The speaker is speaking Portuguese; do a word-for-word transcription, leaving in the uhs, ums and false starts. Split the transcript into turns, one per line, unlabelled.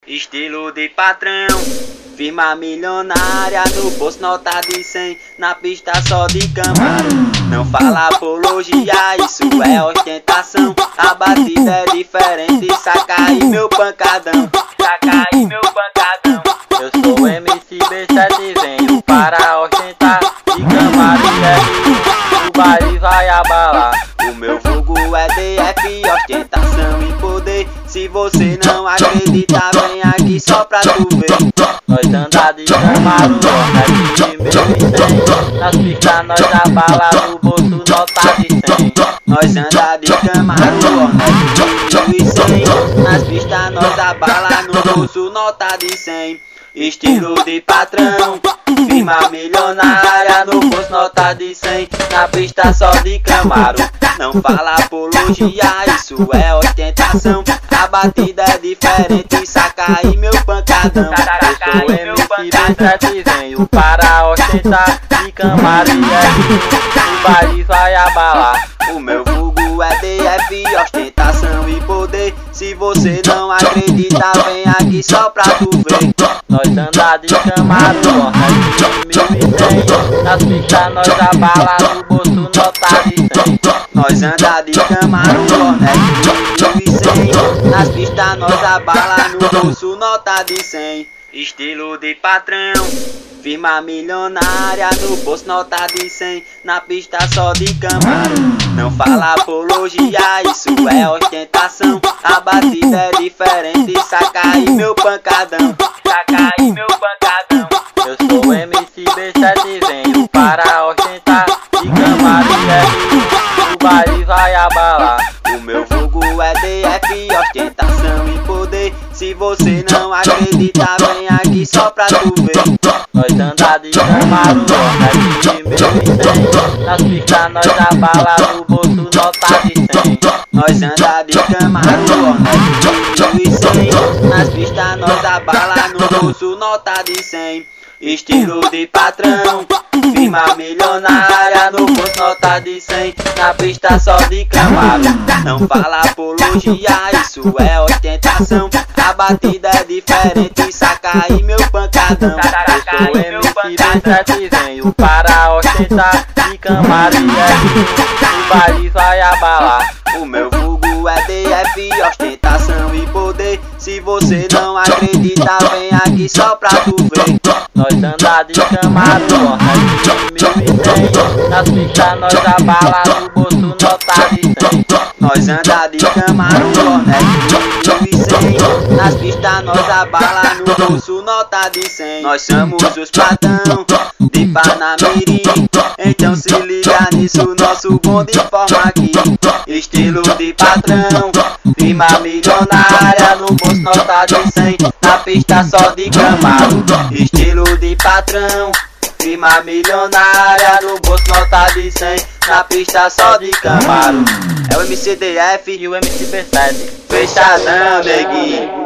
Estilo de patrão, firma milionária, no bolso nota de cem, na pista só de Camaro. Não fala apologia, isso é ostentação. A batida é diferente, saca aí meu pancadão, saca aí meu pancadão. Eu sou M C B sete, venho para ostentar. De Camaro e F, o baile vai abalar. O meu fogo é D F, ostentação e poder. Se você não acredita, vem aqui só pra tu ver. Nós anda de Camaro, nós de mil e cem. Nas pistas nós abala, no bolso nota de cem. Nós anda de Camaro, nós de mil e cem. Nas pistas nós abala, no bolso nota de cem. Estilo de patrão, firma milionária, no bolso nota de cem, na pista só de Camaro. Não fala apologia, isso é ostentação. A batida é diferente, saca aí meu pancadão. Eu sou M C B sete, venho para ostentar. De Camaro e F, o baile vai abalar. O meu vulgo é D F, ostentação e poder. Se você não acredita, vem aqui só pra tu ver. Nós anda de Camaro, nós de mil e cem. Nas pistas nós abala, no bolso nota de cem. Nós anda de Camaro, nós de mil e cem. Nas pistas nós abala, no bolso nota de cem. Estilo de patrão, firma milionária, no bolso nota de cem, na pista só de Camaro. Não fala apologia, isso é ostentação. A batida é diferente, saca aí meu pancadão, saca aí meu pancadão. Eu sou M C B sete, venho para ostentar. De Camaro e F, o baile vai abalar. O meu fogo é D F, ostentação e poder. Se você não acredita, vem aqui só pra tu ver. Nós anda de Camaro, nós de mil e cem. Nas pistas nós abala, no bolso nota de cem. Nós anda de Camaro, nós de mil e cem. Nas pistas nós abala, no bolso nota de cem. Estilo de patrão, firma milionária, no bolso nota de cem, na pista só de Camaro. Não fala apologia, isso é ostentação. A batida é diferente, saca aí meu pancadão. Eu sou M C B sete, venho para ostentar. De Camaro e F, o baile vai abalar. O meu vulgo é D F, ostentação e poder. Se você não acredita, vem aqui só pra tu ver. Nós anda de Camaro, nós de mil e cem. Nas pistas nós abala, no bolso nota de cem. Nós anda de Camaro, nós de mil e cem. Nas pistas nós abala, no bolso nota de cem. Nós somos os patrão de Panamirim, então se liga nisso, nosso bonde forma aqui. Estilo de patrão, firma milionária, no bolso nota de cem, na pista só de Camaro. Estilo de patrão, firma milionária, no bolso nota de cem, na pista só de Camaro. É o M C D F e o M C B sete. Fechadão, neguinho.